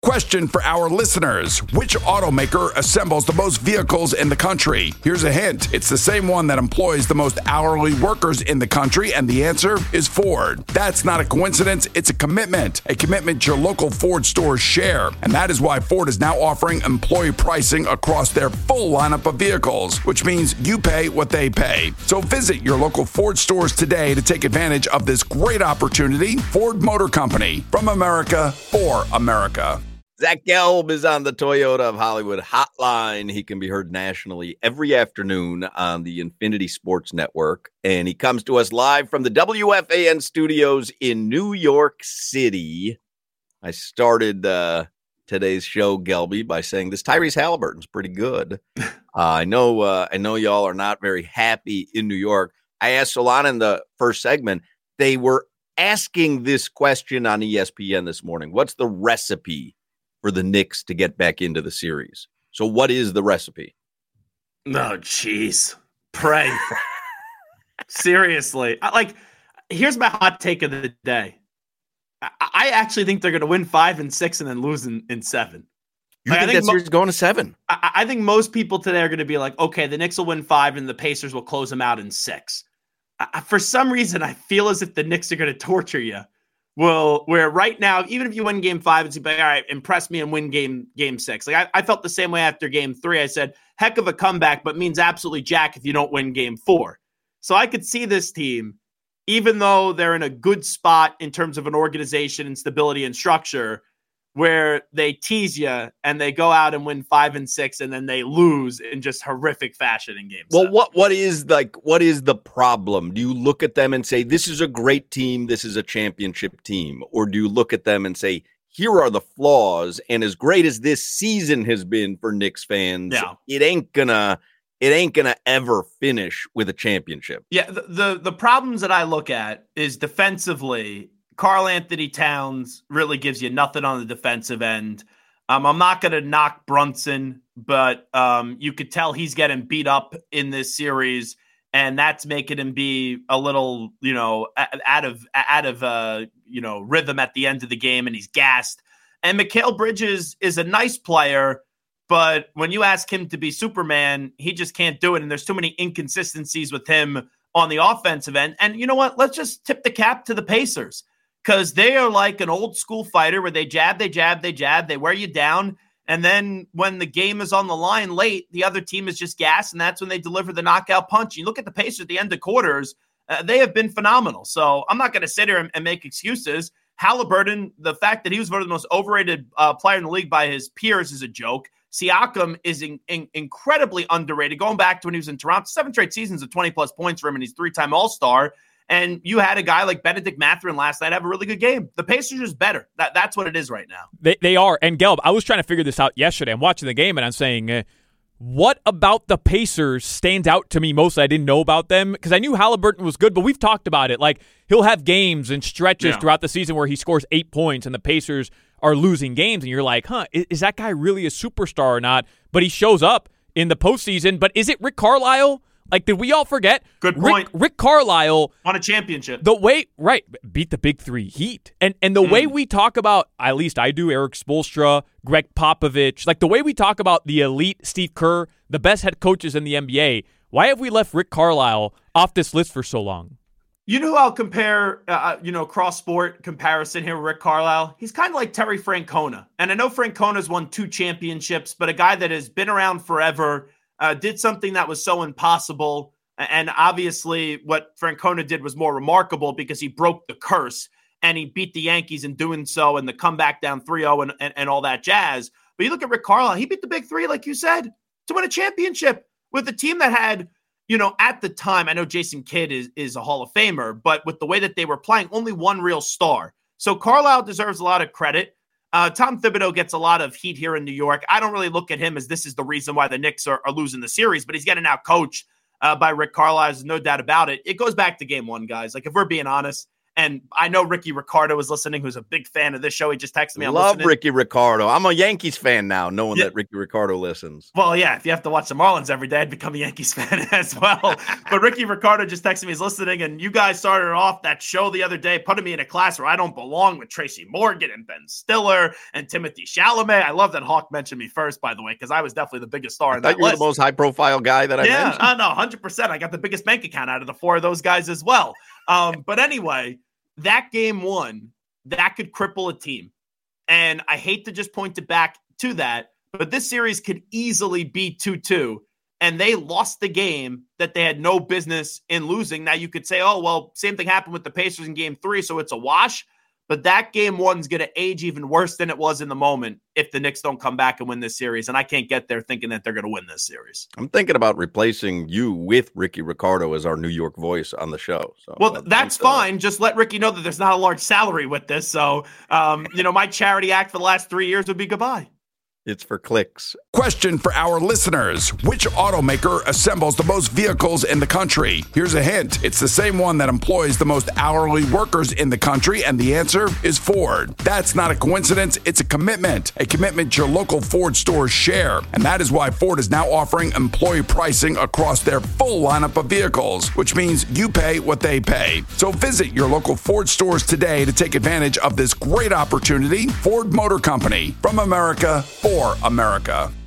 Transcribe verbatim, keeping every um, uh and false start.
Question for our listeners. Which automaker assembles the most vehicles in the country? Here's a hint. It's the same one that employs the most hourly workers in the country, and the answer is Ford. That's not a coincidence. It's a commitment. A commitment your local Ford stores share. And that is why Ford is now offering employee pricing across their full lineup of vehicles, which means you pay what they pay. So visit your local Ford stores today to take advantage of this great opportunity. Ford Motor Company, from America for America. Zach Gelb is on the Toyota of Hollywood hotline. He can be heard nationally every afternoon on the Infinity Sports Network. And he comes to us live from the W F A N studios in New York City. I started uh, today's show, Gelby, by saying this Tyrese Halliburton's pretty good. Uh, I know uh, I know y'all are not very happy in New York. I asked Solana in the first segment. They were asking this question on E S P N this morning. What's the recipe for the Knicks to get back into the series? So what is the recipe? Oh, jeez. Pray. Seriously. I, like, here's my hot take of the day. I, I actually think they're going to win five and six and then lose in, in seven. You like, think, I think that series is going to seven? I, I think most people today are going to be like, okay, the Knicks will win five and the Pacers will close them out in six. I, for some reason, I feel as if the Knicks are going to torture you. Well, where right now, even if you win game five, it's like, all right, impress me and win game game six. Like I, I felt the same way after game three. I said, heck of a comeback, but means absolutely jack if you don't win game four. So I could see this team, even though they're in a good spot in terms of an organization and stability and structure, where they tease you and they go out and win five and six and then they lose in just horrific fashion in game Well, seven. what what is like what is the problem? Do you look at them and say, this is a great team, this is a championship team? Or do you look at them and say, here are the flaws, and as great as this season has been for Knicks fans, yeah. it ain't gonna it ain't gonna ever finish with a championship? Yeah, the, the the problems that I look at is defensively. Karl Anthony Towns really gives you nothing on the defensive end. Um, I'm not going to knock Brunson, but um, you could tell he's getting beat up in this series, and that's making him be a little, you know, out of out of uh, you know rhythm at the end of the game, and he's gassed. And Mikal Bridges is a nice player, but when you ask him to be Superman, he just can't do it, and there's too many inconsistencies with him on the offensive end. And you know what? Let's just tip the cap to the Pacers. Because they are like an old school fighter where they jab, they jab, they jab, they wear you down. And then when the game is on the line late, the other team is just gas, and that's when they deliver the knockout punch. You look at the Pacers at the end of quarters, uh, they have been phenomenal. So I'm not going to sit here and, and make excuses. Halliburton, the fact that he was voted the most overrated uh, player in the league by his peers is a joke. Siakam is in, in, incredibly underrated. Going back to when he was in Toronto, seven straight seasons of twenty-plus points for him, and he's three-time All-Star. And you had a guy like Benedict Mathurin last night have a really good game. The Pacers are just better. That, that's what it is right now. They they are. And, Gelb, I was trying to figure this out yesterday. I'm watching the game, and I'm saying, uh, what about the Pacers stands out to me most I didn't know about them? Because I knew Halliburton was good, but we've talked about it. Like, he'll have games and stretches yeah. throughout the season where he scores eight points, and the Pacers are losing games. And you're like, huh, is, is that guy really a superstar or not? But he shows up in the postseason. But is it Rick Carlisle? Like, did we all forget? Good point. Rick, Rick Carlisle won a championship. The way, right, beat the big three Heat. And and the mm. way we talk about, at least I do, Eric Spoelstra, Greg Popovich, like the way we talk about the elite Steve Kerr, the best head coaches in the N B A, why have we left Rick Carlisle off this list for so long? You know who I'll compare, uh, you know, cross-sport comparison here with Rick Carlisle? He's kind of like Terry Francona. And I know Francona's won two championships, but a guy that has been around forever, Uh, did something that was so impossible. And obviously what Francona did was more remarkable because he broke the curse and he beat the Yankees in doing so and the comeback down three oh and, and, and all that jazz. But you look at Rick Carlisle, he beat the big three, like you said, to win a championship with a team that had, you know, at the time, I know Jason Kidd is, is a Hall of Famer, but with the way that they were playing, only one real star. So Carlisle deserves a lot of credit. Uh, Tom Thibodeau gets a lot of heat here in New York. I don't really look at him as this is the reason why the Knicks are, are losing the series, but he's getting out coached uh, by Rick Carlisle. There's no doubt about it. It goes back to game one, guys. Like, if we're being honest, And I know Ricky Ricardo is listening, who's a big fan of this show. He just texted me. I'm Love listening. Ricky Ricardo. I'm a Yankees fan now, knowing Yeah. that Ricky Ricardo listens. Well, yeah, if you have to watch the Marlins every day, I'd become a Yankees fan as well. But Ricky Ricardo just texted me, he's listening, and you guys started off that show the other day, putting me in a class where I don't belong with Tracy Morgan and Ben Stiller and Timothy Chalamet. I love that Hawk mentioned me first, by the way, because I was definitely the biggest star I in thought that you were list. the most high-profile guy that I yeah, mentioned. I know, one hundred percent. I got the biggest bank account out of the four of those guys as well. Um, but anyway, that game one, that could cripple a team. And I hate to just point it back to that, but this series could easily be two two. And they lost the game that they had no business in losing. Now you could say, oh, well, same thing happened with the Pacers in game three, so it's a wash. But that game one's going to age even worse than it was in the moment if the Knicks don't come back and win this series. And I can't get there thinking that they're going to win this series. I'm thinking about replacing you with Ricky Ricardo as our New York voice on the show. So Well, that- that's uh, fine. Just let Ricky know that there's not a large salary with this. So, um, you know, my charity act for the last three years would be goodbye. It's for clicks. Question for our listeners. Which automaker assembles the most vehicles in the country? Here's a hint. It's the same one that employs the most hourly workers in the country, and the answer is Ford. That's not a coincidence. It's a commitment. A commitment your local Ford stores share. And that is why Ford is now offering employee pricing across their full lineup of vehicles, which means you pay what they pay. So visit your local Ford stores today to take advantage of this great opportunity. Ford Motor Company. From America, for America.